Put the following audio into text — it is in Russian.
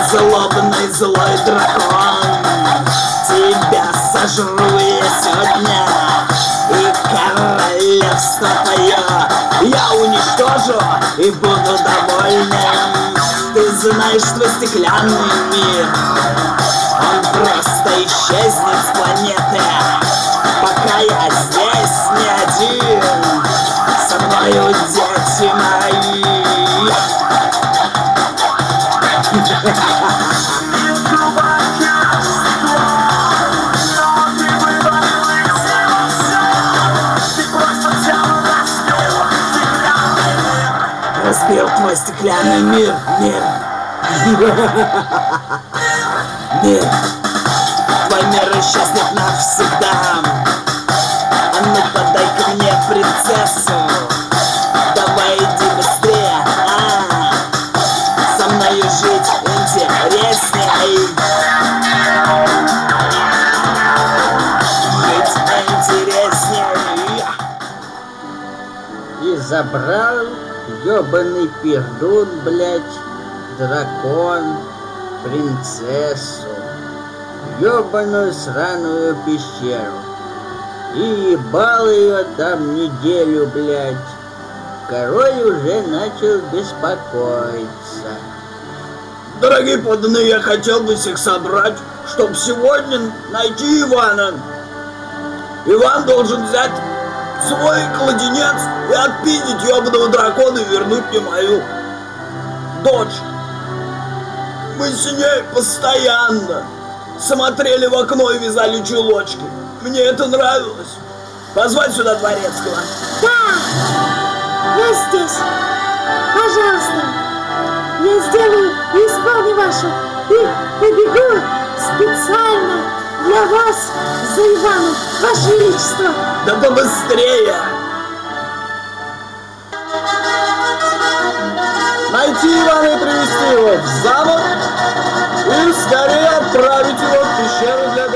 Злобный злой дракон, тебя сожру я сегодня, и королевство твое я уничтожу и буду довольным. Ты знаешь, твой стеклянный мир, он просто исчезнет с планеты, пока я здесь не один, со мною дети мои. Разбил твой стеклянный мир. Мир. Твой мир исчезнет навсегда. А ну подай-ка мне принцессу. Давай иди быстрее. Со мною жить интересней. Жить интересней. И забрал ёбаный пердун, блять, дракон, принцессу, ёбаную сраную пещеру. И ебал ее там неделю, блять. Король уже начал беспокоиться. Дорогие подданные, я хотел бы всех собрать, чтобы сегодня найти Ивана. Иван должен взять свой кладенец и отпиздить ёбаного дракона и вернуть мне мою дочь. Мы с ней постоянно смотрели в окно и вязали чулочки. Мне это нравилось. Позвать сюда дворецкого. Да, я здесь. Пожалуйста, я сделаю и исполню вашу. И побегу специально для вас за Иваном, Ваше Величество. Да побыстрее! Найти Ивана и привести его в замок и скорее отправить его в пещеру для